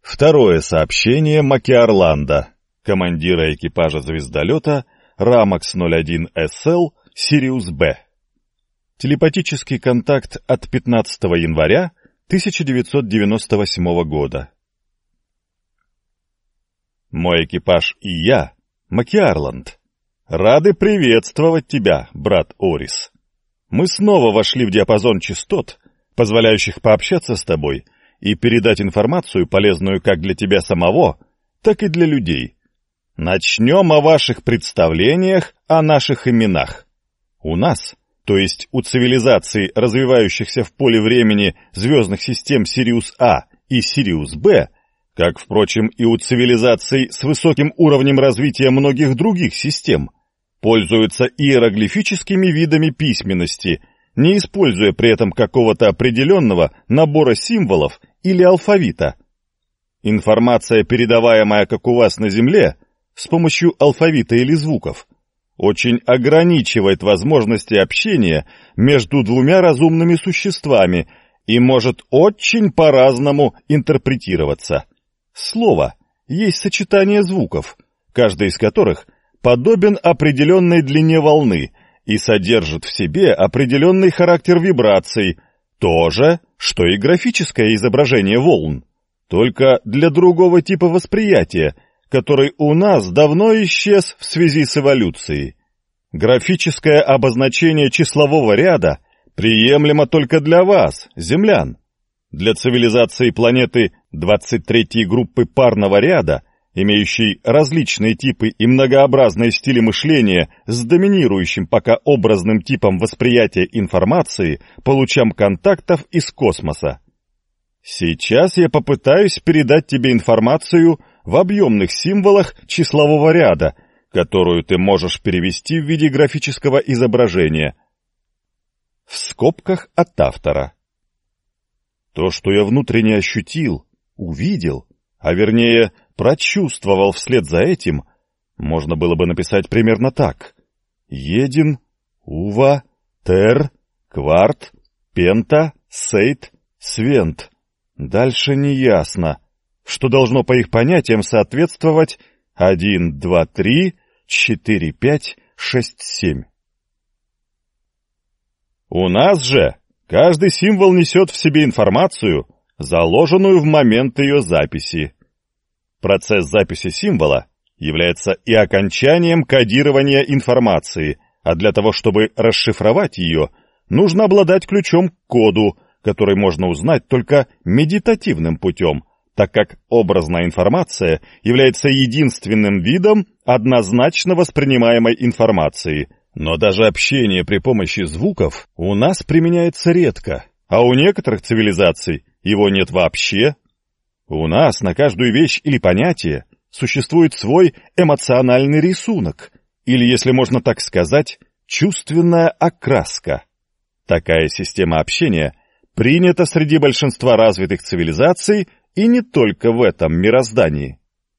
Второе сообщение Макиарланда, командира экипажа звездолета Рамакс-01 Сириус Б. Телепатический контакт от 15 января 1998 года. Мой экипаж и я, Макиарланд, рады приветствовать тебя, брат Орис. Мы снова вошли в диапазон частот, позволяющих пообщаться с тобой и передать информацию, полезную как для тебя самого, так и для людей. Начнем о ваших представлениях о наших именах. У нас, то есть у цивилизаций, развивающихся в поле времени звездных систем Сириус А и Сириус Б, как, впрочем, и у цивилизаций с высоким уровнем развития многих других систем, пользуются иероглифическими видами письменности, не используя при этом какого-то определенного набора символов или алфавита. Информация, передаваемая, как у вас на Земле, с помощью алфавита или звуков, очень ограничивает возможности общения между двумя разумными существами и может очень по-разному интерпретироваться. Слово есть сочетание звуков, каждый из которых подобен определенной длине волны и содержит в себе определенный характер вибраций, то же, что и графическое изображение волн, только для другого типа восприятия, который у нас давно исчез в связи с эволюцией. Графическое обозначение числового ряда приемлемо только для вас, землян. Для цивилизации планеты 23-й группы парного ряда, имеющей различные типы и многообразные стили мышления с доминирующим пока образным типом восприятия информации по лучам контактов из космоса. Сейчас я попытаюсь передать тебе информацию в объемных символах числового ряда, которую ты можешь перевести в виде графического изображения. В скобках от автора. То, что я внутренне ощутил, увидел, а вернее прочувствовал вслед за этим, можно было бы написать примерно так: един, ува, тер, кварт, пента, сейт, свент. Дальше не ясно, что должно по их понятиям соответствовать 1, 2, 3, 4, 5, 6, 7. У нас же каждый символ несет в себе информацию, заложенную в момент ее записи. Процесс записи символа является и окончанием кодирования информации, а для того, чтобы расшифровать ее, нужно обладать ключом к коду, который можно узнать только медитативным путем, так как образная информация является единственным видом однозначно воспринимаемой информации. Но даже общение при помощи звуков у нас применяется редко, а у некоторых цивилизаций его нет вообще. У нас на каждую вещь или понятие существует свой эмоциональный рисунок, или, если можно так сказать, чувственная окраска. Такая система общения принята среди большинства развитых цивилизаций и не только в этом мироздании.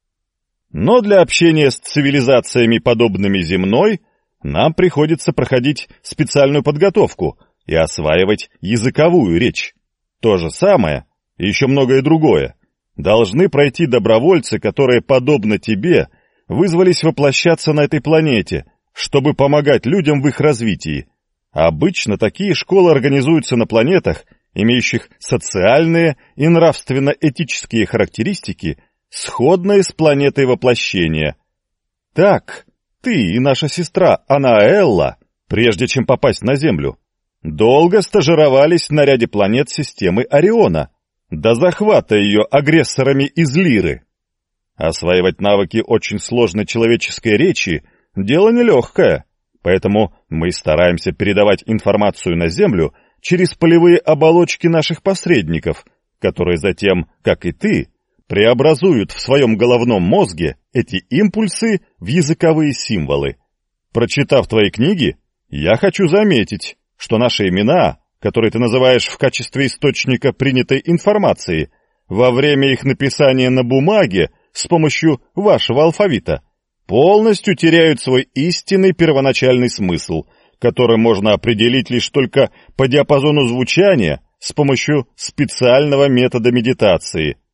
Но для общения с цивилизациями, подобными земной, нам приходится проходить специальную подготовку и осваивать языковую речь. То же самое, и еще многое другое, должны пройти добровольцы, которые, подобно тебе, вызвались воплощаться на этой планете, чтобы помогать людям в их развитии. Обычно такие школы организуются на планетах, имеющих социальные и нравственно-этические характеристики, сходные с планетой воплощения. Так, ты и наша сестра Анаэлла, прежде чем попасть на Землю, долго стажировались на ряде планет системы Ориона, до захвата ее агрессорами из Лиры. Осваивать навыки очень сложной человеческой речи – дело нелегкое, поэтому мы стараемся передавать информацию на Землю через полевые оболочки наших посредников, которые затем, как и ты, преобразуют в своем головном мозге эти импульсы в языковые символы. Прочитав твои книги, я хочу заметить, что наши имена, которые ты называешь в качестве источника принятой информации, во время их написания на бумаге с помощью вашего алфавита, полностью теряют свой истинный первоначальный смысл, который можно определить лишь только по диапазону звучания с помощью специального метода медитации.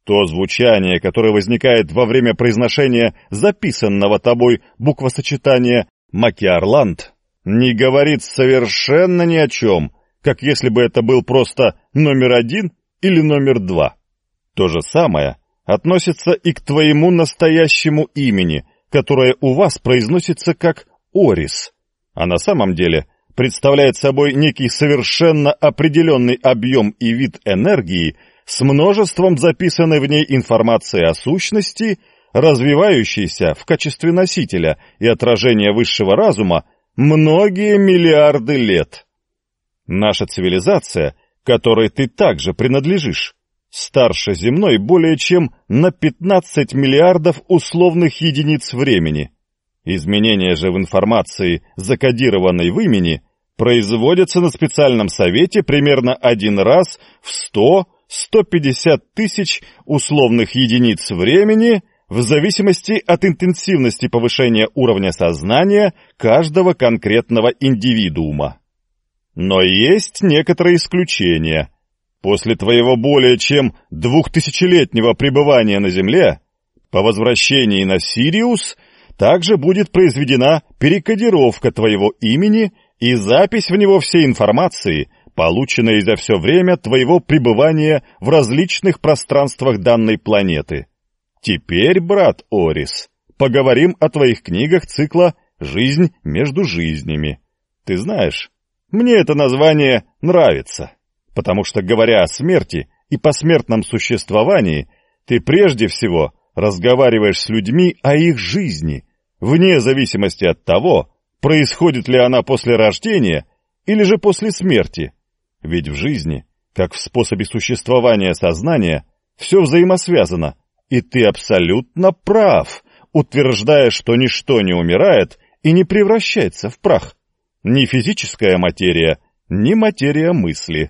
То звучание, которое возникает во время произношения записанного тобой буквосочетания «Макиарланд», не говорит совершенно ни о чем, как если бы это был просто номер 1 или номер 2. То же самое относится и к твоему настоящему имени, которое у вас произносится как Орис, а на самом деле представляет собой некий совершенно определенный объем и вид энергии с множеством записанной в ней информации о сущности, развивающейся в качестве носителя и отражения высшего разума многие миллиарды лет. Наша цивилизация, которой ты также принадлежишь, старше земной более чем на 15 миллиардов условных единиц времени. Изменения же в информации, закодированной в имени, производятся на специальном совете примерно один раз в 100-150 тысяч условных единиц времени в зависимости от интенсивности повышения уровня сознания каждого конкретного индивидуума. Но есть некоторые исключения. После твоего более чем 2000-летнего пребывания на Земле, по возвращении на Сириус, также будет произведена перекодировка твоего имени и запись в него всей информации, полученной за все время твоего пребывания в различных пространствах данной планеты. Теперь, брат Орис, поговорим о твоих книгах цикла «Жизнь между жизнями». Ты знаешь, мне это название нравится, потому что, говоря о смерти и посмертном существовании, ты прежде всего разговариваешь с людьми о их жизни, вне зависимости от того, происходит ли она после рождения или же после смерти. Ведь в жизни, как в способе существования сознания, все взаимосвязано, и ты абсолютно прав, утверждая, что ничто не умирает и не превращается в прах. Ни физическая материя, ни материя мысли.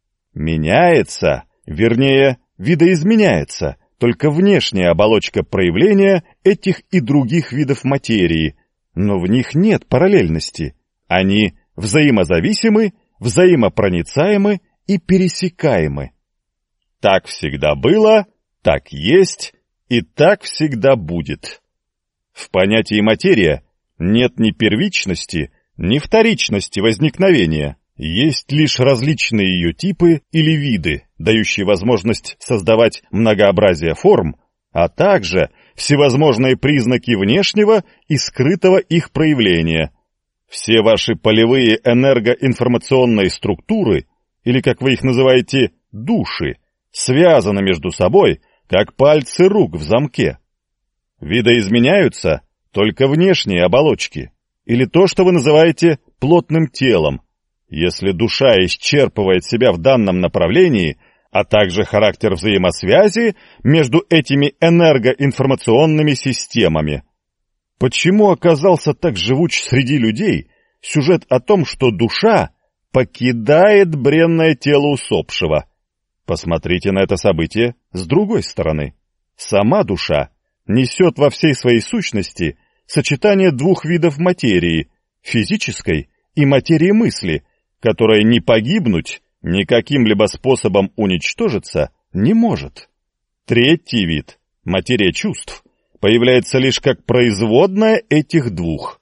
Меняется, вернее, видоизменяется только внешняя оболочка проявления этих и других видов материи, но в них нет параллельности. Они взаимозависимы, взаимопроницаемы и пересекаемы. Так всегда было, так есть и так всегда будет. В понятии материя нет ни первичности, ни вторичности возникновения. Есть лишь различные ее типы или виды, дающие возможность создавать многообразие форм, а также всевозможные признаки внешнего и скрытого их проявления. Все ваши полевые энергоинформационные структуры, или, как вы их называете, души, связаны между собой, как пальцы рук в замке. Видоизменяются только внешние оболочки, или то, что вы называете плотным телом. Если душа исчерпывает себя в данном направлении, а также характер взаимосвязи между этими энергоинформационными системами. Почему оказался так живуч среди людей сюжет о том, что душа покидает бренное тело усопшего? Посмотрите на это событие с другой стороны. Сама душа несет во всей своей сущности сочетание двух видов материи – физической и материи мысли, которая не погибнуть, ни каким-либо способом уничтожиться не может. Третий вид – материя чувств – появляется лишь как производная этих двух.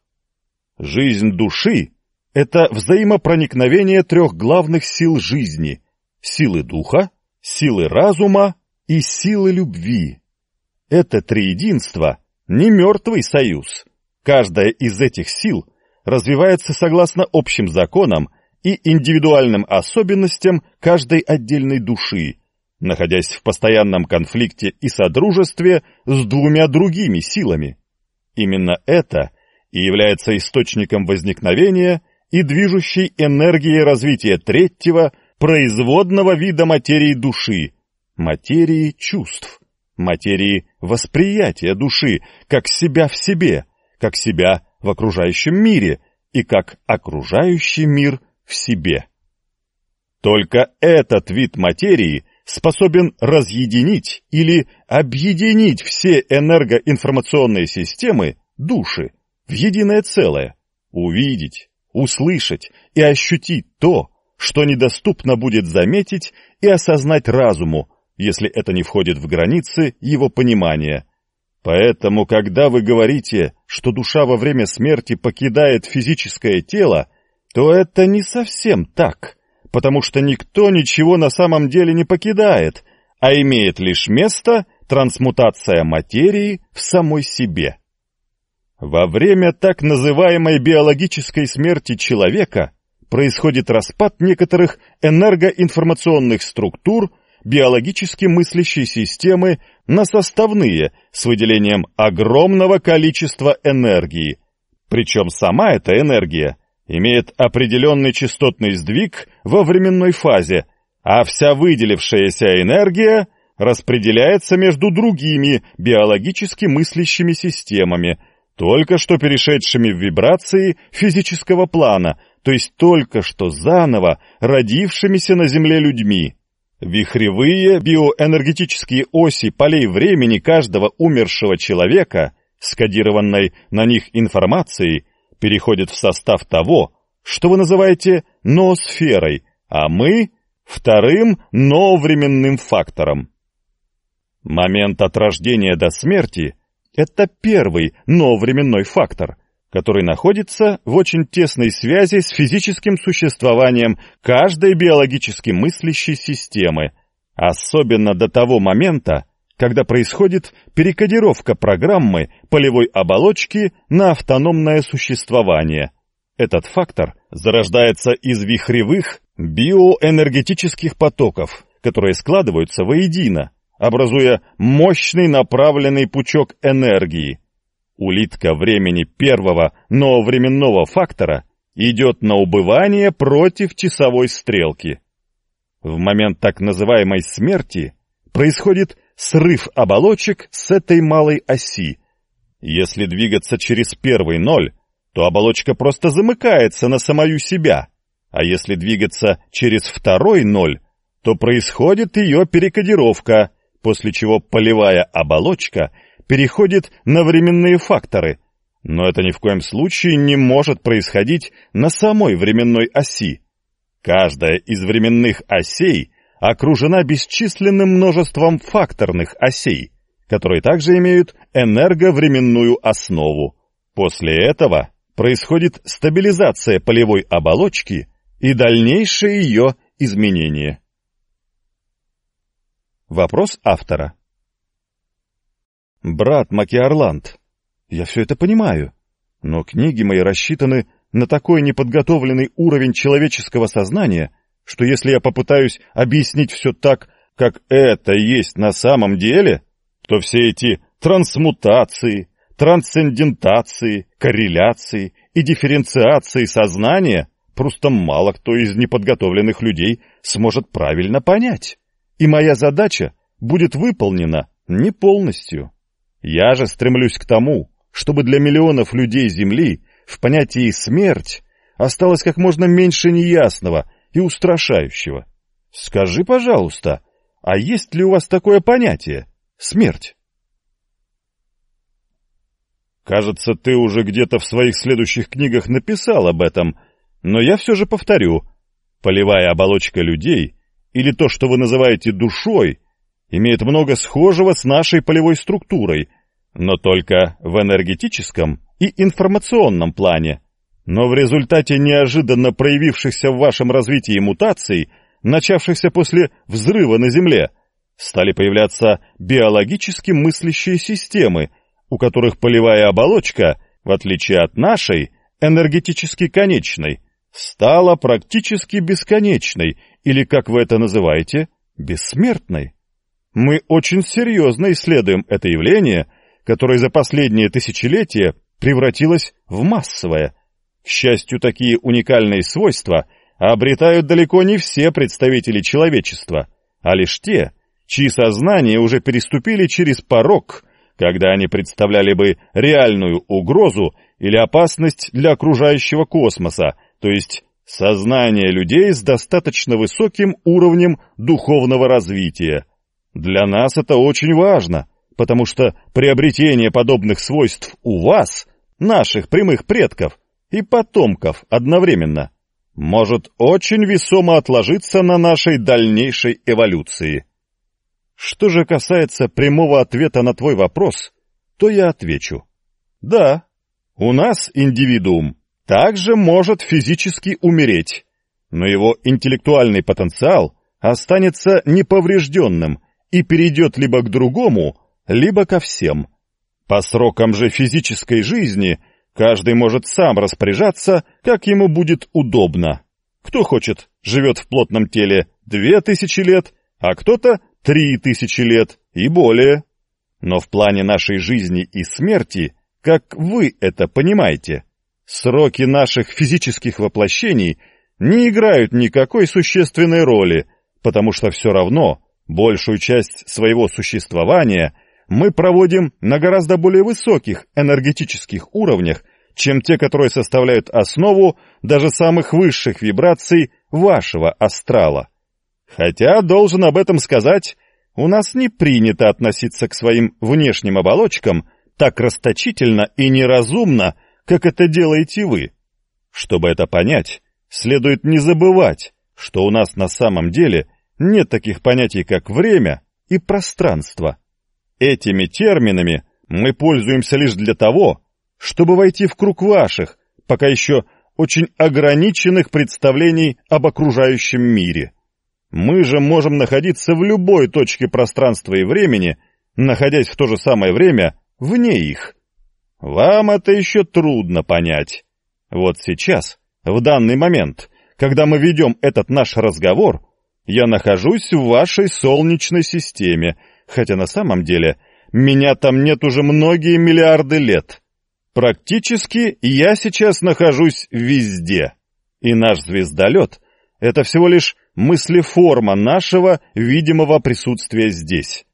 Жизнь души – это взаимопроникновение трех главных сил жизни – силы духа, силы разума и силы любви. Это триединство – не мертвый союз. Каждая из этих сил развивается согласно общим законам и индивидуальным особенностям каждой отдельной души, находясь в постоянном конфликте и содружестве с двумя другими силами. Именно это и является источником возникновения и движущей энергии развития третьего, производного вида материи души, материи чувств, материи восприятия души, как себя в себе, как себя в окружающем мире и как окружающий мир в себе. Только этот вид материи способен разъединить или объединить все энергоинформационные системы, души, в единое целое, увидеть, услышать и ощутить то, что недоступно будет заметить и осознать разуму, если это не входит в границы его понимания. Поэтому, когда вы говорите, что душа во время смерти покидает физическое тело, то это не совсем так, потому что никто ничего на самом деле не покидает, а имеет лишь место трансмутация материи в самой себе. Во время так называемой биологической смерти человека происходит распад некоторых энергоинформационных структур биологически мыслящей системы на составные с выделением огромного количества энергии. Причем сама эта энергия имеет определенный частотный сдвиг во временной фазе, а вся выделившаяся энергия распределяется между другими биологически мыслящими системами, только что перешедшими в вибрации физического плана, то есть только что заново родившимися на Земле людьми. Вихревые биоэнергетические оси полей времени каждого умершего человека с кодированной на них информацией переходят в состав того, что вы называете ноосферой, а мы — вторым нововременным фактором. Момент от рождения до смерти — это первый нововременной фактор, который находится в очень тесной связи с физическим существованием каждой биологически мыслящей системы, особенно до того момента, когда происходит перекодировка программы полевой оболочки на автономное существование. Этот фактор зарождается из вихревых биоэнергетических потоков, которые складываются воедино, образуя мощный направленный пучок энергии. Улитка времени первого нововременного фактора идет на убывание против часовой стрелки. В момент так называемой смерти происходит срыв оболочек с этой малой оси. Если двигаться через первый ноль, то оболочка просто замыкается на самую себя, а если двигаться через второй ноль, то происходит ее перекодировка, после чего полевая оболочка переходит на временные факторы, но это ни в коем случае не может происходить на самой временной оси. Каждая из временных осей окружена бесчисленным множеством факторных осей, которые также имеют энерговременную основу. После этого происходит стабилизация полевой оболочки и дальнейшее ее изменение. Вопрос автора. Брат Макиарланд, я все это понимаю, но книги мои рассчитаны на такой неподготовленный уровень человеческого сознания, что если я попытаюсь объяснить все так, как это есть на самом деле, то все эти трансмутации, трансцендентации, корреляции и дифференциации сознания просто мало кто из неподготовленных людей сможет правильно понять, и моя задача будет выполнена не полностью. Я же стремлюсь к тому, чтобы для миллионов людей Земли в понятии «смерть» осталось как можно меньше неясного и устрашающего. Скажи, пожалуйста, а есть ли у вас такое понятие «смерть»? Кажется, ты уже где-то в своих следующих книгах написал об этом, но я все же повторю. Полевая оболочка людей, или то, что вы называете душой, имеет много схожего с нашей полевой структурой, но только в энергетическом и информационном плане. Но в результате неожиданно проявившихся в вашем развитии мутаций, начавшихся после взрыва на Земле, стали появляться биологически мыслящие системы, у которых полевая оболочка, в отличие от нашей, энергетически конечной, стала практически бесконечной, или, как вы это называете, бессмертной. Мы очень серьезно исследуем это явление, которое за последние тысячелетия превратилось в массовое. К счастью, такие уникальные свойства обретают далеко не все представители человечества, а лишь те, чьи сознания уже переступили через порог, когда они представляли бы реальную угрозу или опасность для окружающего космоса, то есть сознание людей с достаточно высоким уровнем духовного развития. Для нас это очень важно, потому что приобретение подобных свойств у вас, наших прямых предков и потомков одновременно, может очень весомо отложиться на нашей дальнейшей эволюции. Что же касается прямого ответа на твой вопрос, то я отвечу. Да, у нас индивидуум также может физически умереть, но его интеллектуальный потенциал останется неповрежденным и перейдет либо к другому, либо ко всем. По срокам же физической жизни каждый может сам распоряжаться, как ему будет удобно. Кто хочет, живет в плотном теле 2000 лет, а кто-то 3000 лет и более. Но в плане нашей жизни и смерти, как вы это понимаете, сроки наших физических воплощений не играют никакой существенной роли, потому что все равно большую часть своего существования мы проводим на гораздо более высоких энергетических уровнях, чем те, которые составляют основу даже самых высших вибраций вашего астрала. Хотя, должен об этом сказать, у нас не принято относиться к своим внешним оболочкам так расточительно и неразумно, как это делаете вы. Чтобы это понять, следует не забывать, что у нас на самом деле нет таких понятий, как время и пространство. Этими терминами мы пользуемся лишь для того, чтобы войти в круг ваших, пока еще очень ограниченных представлений об окружающем мире. Мы же можем находиться в любой точке пространства и времени, находясь в то же самое время вне их. Вам это еще трудно понять. Вот сейчас, в данный момент, когда мы ведем этот наш разговор, я нахожусь в вашей Солнечной системе, хотя на самом деле меня там нет уже многие миллиарды лет. Практически я сейчас нахожусь везде, и наш звездолет — это всего лишь мыслеформа нашего видимого присутствия здесь.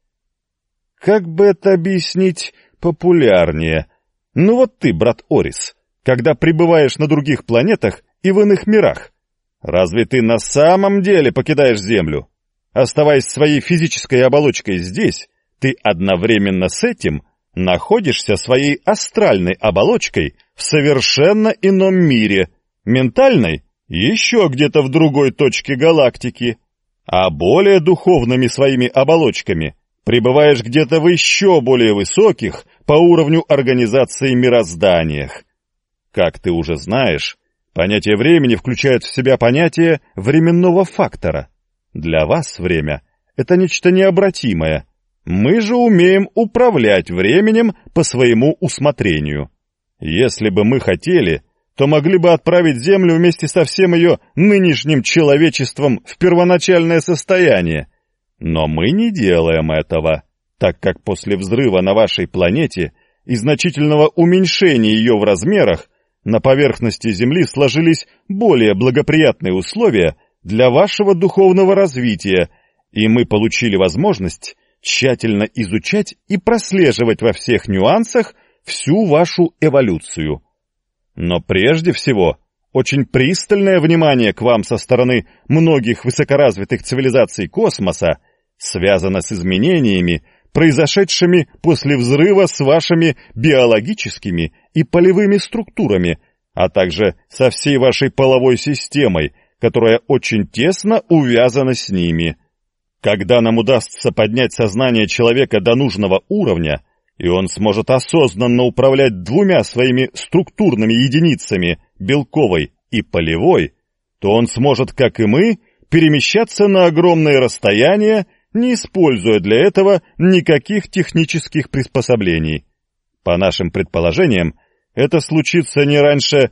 Как бы это объяснить популярнее? Ну вот ты, брат Орис, когда пребываешь на других планетах и в иных мирах, разве ты на самом деле покидаешь Землю? Оставаясь своей физической оболочкой здесь, ты одновременно с этим находишься своей астральной оболочкой в совершенно ином мире, ментальной еще где-то в другой точке галактики, а более духовными своими оболочками пребываешь где-то в еще более высоких по уровню организации мирозданиях. Как ты уже знаешь, понятие времени включает в себя понятие временного фактора. Для вас время — это нечто необратимое. Мы же умеем управлять временем по своему усмотрению. Если бы мы хотели, то могли бы отправить Землю вместе со всем ее нынешним человечеством в первоначальное состояние. Но мы не делаем этого, так как после взрыва на вашей планете и значительного уменьшения ее в размерах на поверхности Земли сложились более благоприятные условия для вашего духовного развития, и мы получили возможность тщательно изучать и прослеживать во всех нюансах всю вашу эволюцию. Но прежде всего, очень пристальное внимание к вам со стороны многих высокоразвитых цивилизаций космоса связано с изменениями, произошедшими после взрыва с вашими биологическими и полевыми структурами, а также со всей вашей половой системой, которая очень тесно увязана с ними. Когда нам удастся поднять сознание человека до нужного уровня, и он сможет осознанно управлять двумя своими структурными единицами, белковой и полевой, то он сможет, как и мы, перемещаться на огромные расстояния, не используя для этого никаких технических приспособлений. По нашим предположениям, это случится не раньше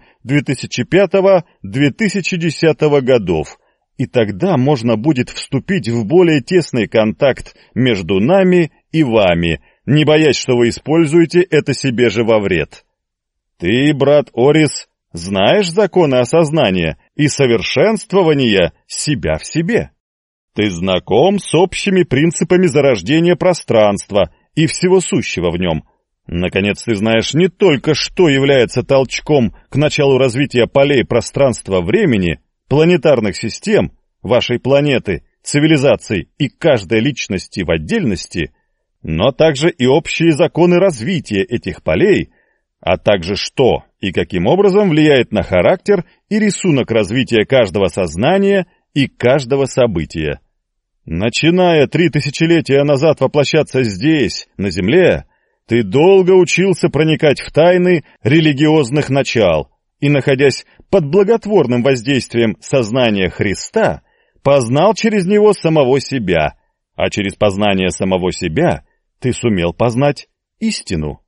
2005-2010 годов, и тогда можно будет вступить в более тесный контакт между нами и вами, не боясь, что вы используете это себе же во вред. Ты, брат Орис, знаешь законы осознания и совершенствования себя в себе. Ты знаком с общими принципами зарождения пространства и всего сущего в нем. Наконец, ты знаешь не только, что является толчком к началу развития полей пространства-времени, планетарных систем, вашей планеты, цивилизаций и каждой личности в отдельности, но также и общие законы развития этих полей, а также что и каким образом влияет на характер и рисунок развития каждого сознания и каждого события. Начиная 3 тысячелетия назад воплощаться здесь, на земле, ты долго учился проникать в тайны религиозных начал и, находясь под благотворным воздействием сознания Христа, познал через него самого себя, а через познание самого себя ты сумел познать истину.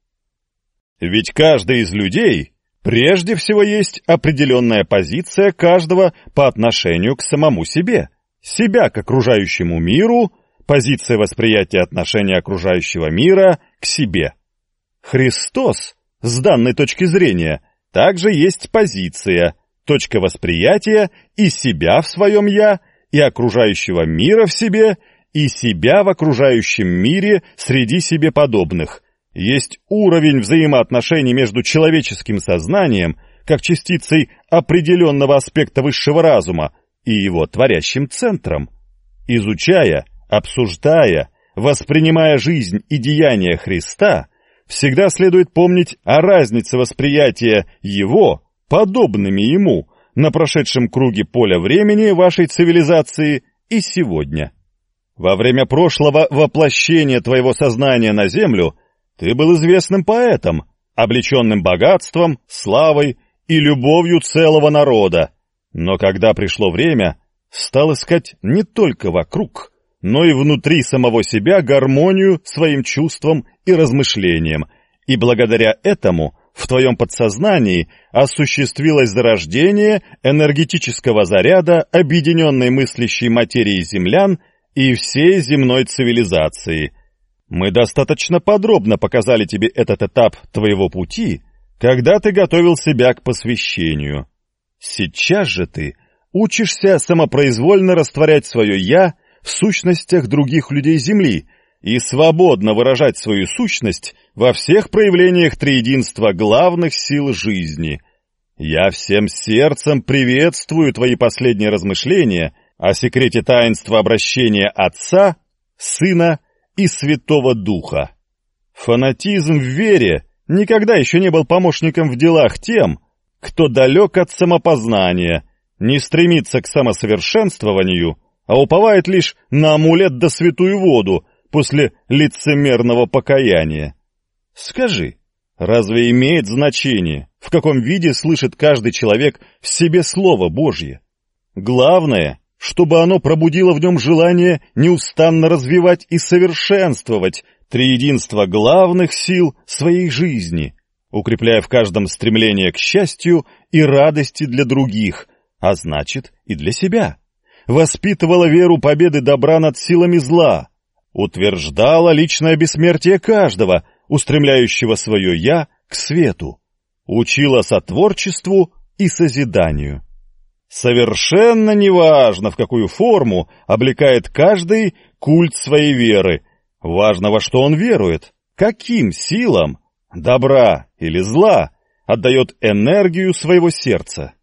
Ведь каждый из людей прежде всего есть определенная позиция каждого по отношению к самому себе, себя к окружающему миру, позиция восприятия отношения окружающего мира к себе. Христос, с данной точки зрения, также есть позиция, точка восприятия и себя в своем «я», и окружающего мира в себе, и себя в окружающем мире среди себе подобных. Есть уровень взаимоотношений между человеческим сознанием, как частицей определенного аспекта высшего разума, и его творящим центром. Изучая, обсуждая, воспринимая жизнь и деяния Христа, всегда следует помнить о разнице восприятия Его, подобными Ему, на прошедшем круге поля времени вашей цивилизации и сегодня. Во время прошлого воплощения твоего сознания на Землю ты был известным поэтом, облеченным богатством, славой и любовью целого народа, но когда пришло время, стал искать не только вокруг, но и внутри самого себя гармонию своим чувствам и размышлениям, и благодаря этому в твоем подсознании осуществилось зарождение энергетического заряда объединенной мыслящей материи землян и всей земной цивилизации. Мы достаточно подробно показали тебе этот этап твоего пути, когда ты готовил себя к посвящению. Сейчас же ты учишься самопроизвольно растворять свое «я» в сущностях других людей Земли и свободно выражать свою сущность во всех проявлениях триединства главных сил жизни. Я всем сердцем приветствую твои последние размышления о секрете таинства обращения Отца, Сына и Святого Духа. Фанатизм в вере никогда еще не был помощником в делах тем, кто далек от самопознания, не стремится к самосовершенствованию, а уповает лишь на амулет да святую воду после лицемерного покаяния. Скажи, разве имеет значение, в каком виде слышит каждый человек в себе Слово Божье? Главное, чтобы оно пробудило в нем желание неустанно развивать и совершенствовать триединство главных сил своей жизни, укрепляя в каждом стремление к счастью и радости для других, а значит и для себя, воспитывала веру победы добра над силами зла, утверждала личное бессмертие каждого, устремляющего свое «я» к свету, учила сотворчеству и созиданию. Совершенно неважно, в какую форму облекает каждый культ своей веры, важно, во что он верует, каким силам, добра или зла, отдает энергию своего сердца.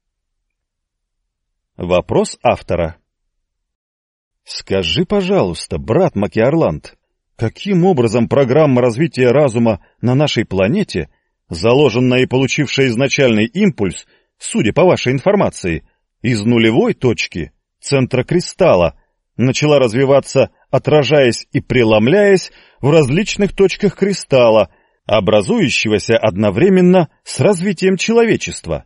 Вопрос автора. Скажи, пожалуйста, брат Макиарланд, каким образом программа развития разума на нашей планете, заложенная и получившая изначальный импульс, судя по вашей информации, из нулевой точки, центра кристалла, начала развиваться, отражаясь и преломляясь в различных точках кристалла, образующегося одновременно с развитием человечества?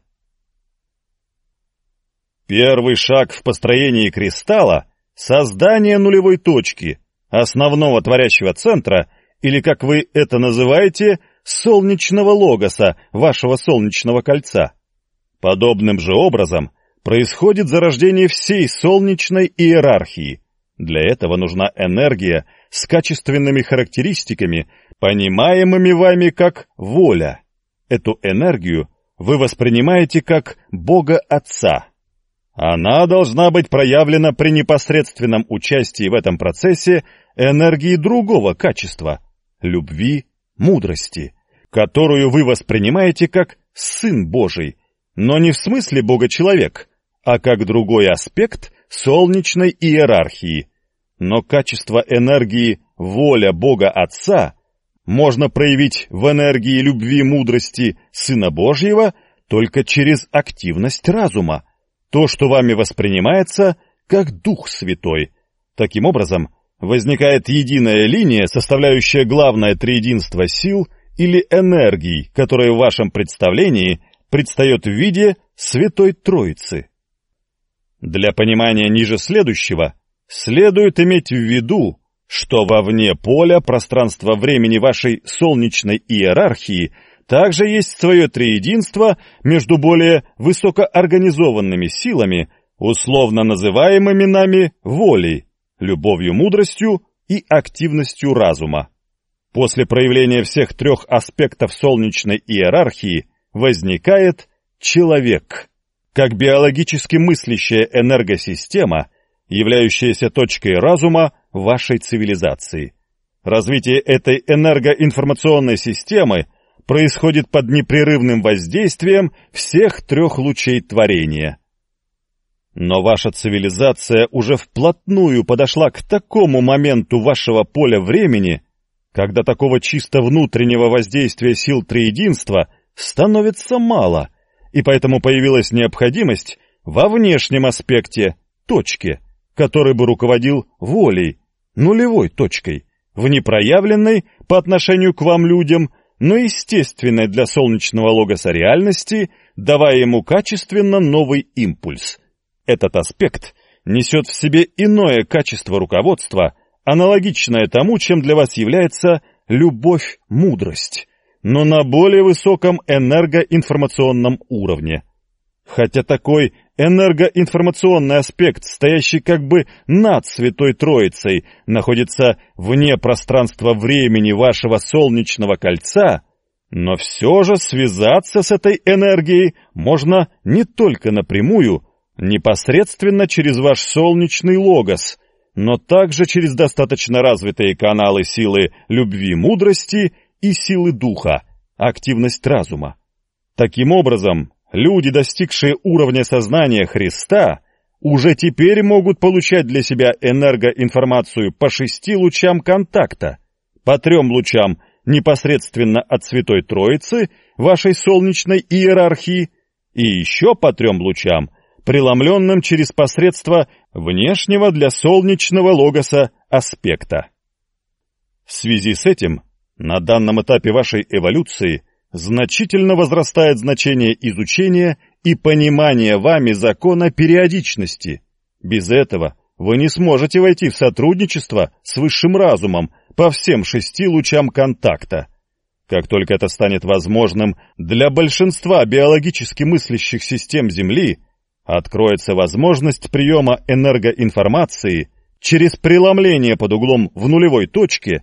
Первый шаг в построении кристалла — создание нулевой точки, основного творящего центра, или, как вы это называете, солнечного логоса вашего солнечного кольца. Подобным же образом происходит зарождение всей солнечной иерархии. Для этого нужна энергия с качественными характеристиками, понимаемыми вами как воля. Эту энергию вы воспринимаете как Бога Отца. Она должна быть проявлена при непосредственном участии в этом процессе энергии другого качества — любви, мудрости, которую вы воспринимаете как Сын Божий, но не в смысле Бога-человек, а как другой аспект солнечной иерархии. Но качество энергии воля Бога Отца можно проявить в энергии любви, мудрости Сына Божьего только через активность разума, то, что вами воспринимается как Дух Святой. Таким образом, возникает единая линия, составляющая главное триединство сил или энергий, которое в вашем представлении предстает в виде Святой Троицы. Для понимания ниже следующего следует иметь в виду, что вовне поля пространства-времени вашей солнечной иерархии также есть свое триединство между более высокоорганизованными силами, условно называемыми нами волей, любовью, мудростью и активностью разума. После проявления всех трех аспектов солнечной иерархии возникает человек, как биологически мыслящая энергосистема, являющаяся точкой разума вашей цивилизации. Развитие этой энергоинформационной системы происходит под непрерывным воздействием всех трех лучей творения. Но ваша цивилизация уже вплотную подошла к такому моменту вашего поля времени, когда такого чисто внутреннего воздействия сил триединства становится мало, и поэтому появилась необходимость во внешнем аспекте, точке, который бы руководил волей, нулевой точкой, в непроявленной по отношению к вам людям, но естественной для солнечного логоса реальности, давая ему качественно новый импульс. Этот аспект несет в себе иное качество руководства, аналогичное тому, чем для вас является любовь-мудрость, но на более высоком энергоинформационном уровне. Хотя такой энергоинформационный аспект, стоящий как бы над Святой Троицей, находится вне пространства-времени вашего солнечного кольца, но все же связаться с этой энергией можно не только напрямую, непосредственно через ваш солнечный логос, но также через достаточно развитые каналы силы любви-мудрости и силы духа, активность разума. Таким образом, люди, достигшие уровня сознания Христа, уже теперь могут получать для себя энергоинформацию по 6 лучам контакта, по 3 лучам непосредственно от Святой Троицы, вашей солнечной иерархии, и еще по 3 лучам, преломленным через посредство внешнего для солнечного логоса аспекта. В связи с этим, на данном этапе вашей эволюции значительно возрастает значение изучения и понимания вами закона периодичности. Без этого вы не сможете войти в сотрудничество с высшим разумом по всем 6 лучам контакта. Как только это станет возможным для большинства биологически мыслящих систем Земли, откроется возможность приема энергоинформации через преломление под углом в нулевой точке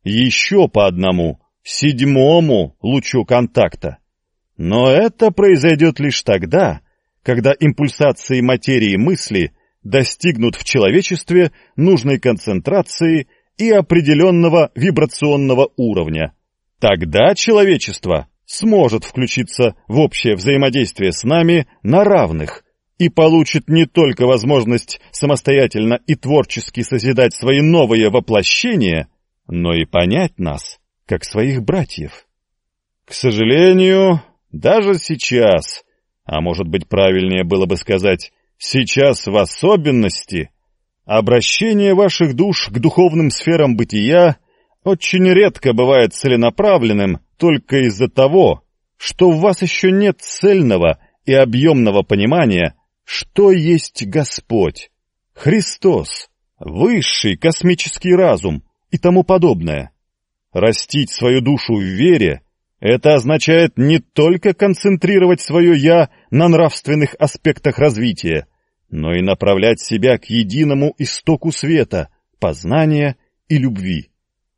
еще по одному 7 лучу контакта. Но это произойдет лишь тогда, когда импульсации материи мысли достигнут в человечестве нужной концентрации и определенного вибрационного уровня. Тогда человечество сможет включиться в общее взаимодействие с нами на равных и получит не только возможность самостоятельно и творчески созидать свои новые воплощения, но и понять нас как своих братьев. К сожалению, даже сейчас, а может быть правильнее было бы сказать «сейчас в особенности», обращение ваших душ к духовным сферам бытия очень редко бывает целенаправленным только из-за того, что в вас еще нет цельного и объемного понимания, что есть Господь, Христос, высший космический разум и тому подобное. Растить свою душу в вере — это означает не только концентрировать свое «я» на нравственных аспектах развития, но и направлять себя к единому истоку света, познания и любви.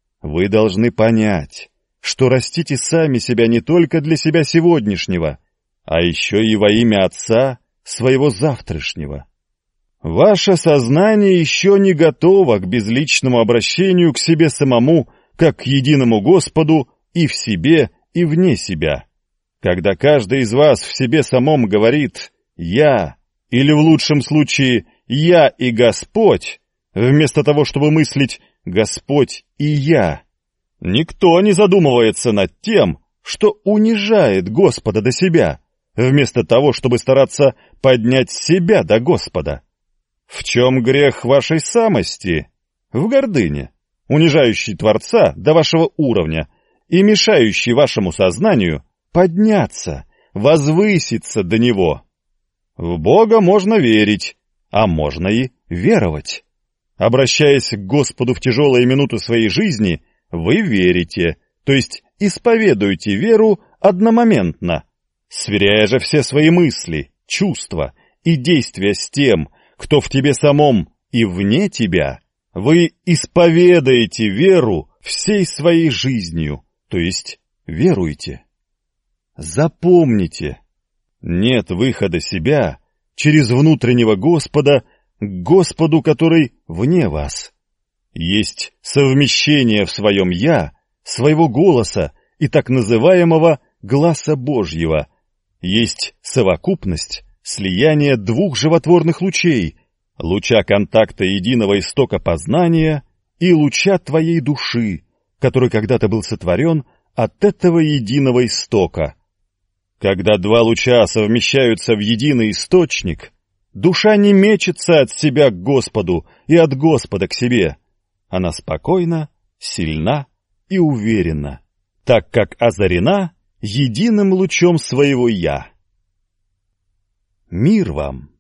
Вы должны понять, что растите сами себя не только для себя сегодняшнего, а еще и во имя Отца своего завтрашнего. Ваше сознание еще не готово к безличному обращению к себе самому, как к единому Господу и в себе, и вне себя. Когда каждый из вас в себе самом говорит «я», или в лучшем случае «я и Господь», вместо того, чтобы мыслить «Господь и я», никто не задумывается над тем, что унижает Господа до себя, вместо того, чтобы стараться поднять себя до Господа. В чем грех вашей самости? В гордыне, унижающей Творца до вашего уровня и мешающей вашему сознанию подняться, возвыситься до Него. В Бога можно верить, а можно и веровать. Обращаясь к Господу в тяжелые минуты своей жизни, вы верите, то есть исповедуете веру одномоментно, сверяя же все свои мысли, чувства и действия с тем, кто в тебе самом и вне тебя, вы исповедаете веру всей своей жизнью, то есть веруете. Запомните, нет выхода себя через внутреннего Господа к Господу, который вне вас. Есть совмещение в своем «я», своего голоса и так называемого «гласа Божьего». Есть совокупность, слияние двух животворных лучей, луча контакта единого истока познания и луча твоей души, который когда-то был сотворен от этого единого истока. Когда два луча совмещаются в единый источник, душа не мечется от себя к Господу и от Господа к себе. Она спокойна, сильна и уверена, так как озарена единым лучом своего «я». Мир вам!